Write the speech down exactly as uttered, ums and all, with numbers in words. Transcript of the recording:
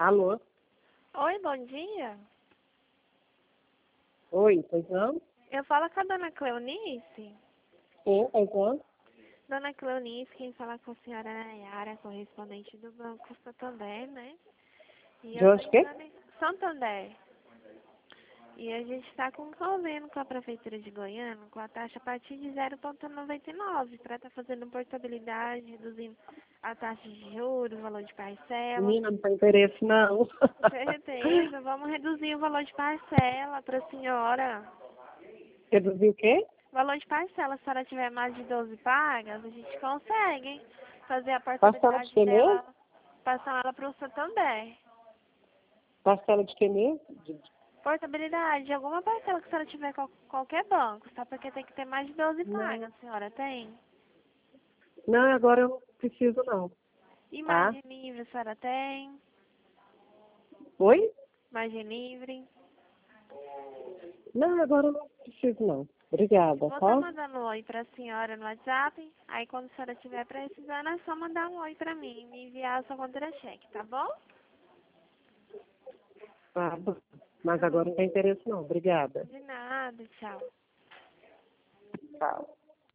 Alô? Oi, bom dia. Oi, pois não? Eu falo com a dona Cleonice. Sim, pois não? Dona Cleonice, quem fala com a senhora é a Yara, correspondente do Banco Santander, né? E De eu tô hoje quê? entrando em Santander. E a gente está com um convênio com a Prefeitura de Goiânia, com a taxa a partir de zero vírgula noventa e nove, para estar fazendo portabilidade, reduzindo a taxa de juros, o valor de parcela. Menina, não tem interesse não. Certeza, vamos reduzir o valor de parcela para a senhora. Reduzir o quê? Valor de parcela, se a senhora tiver mais de doze pagas, a gente consegue fazer a Parcela de portabilidade quê mesmo? dela, passar ela para o Santander. Parcela de quê mesmo? De- Portabilidade de alguma parcela que a senhora tiver com qualquer banco, só porque tem que ter mais de doze Não. pagas, a senhora tem? Não, agora eu não preciso não, E tá? margem livre, a senhora tem? Oi? Margem livre? Não, agora eu não preciso não. Eu Obrigada, vou estar tá? mandando um oi para a senhora no WhatsApp, aí quando a senhora estiver precisando é só mandar um oi para mim e me enviar a sua contra-cheque, tá bom? Tá bom. Mas Tá bom. agora não tem interesse não. Obrigada. De nada, tchau. Tchau.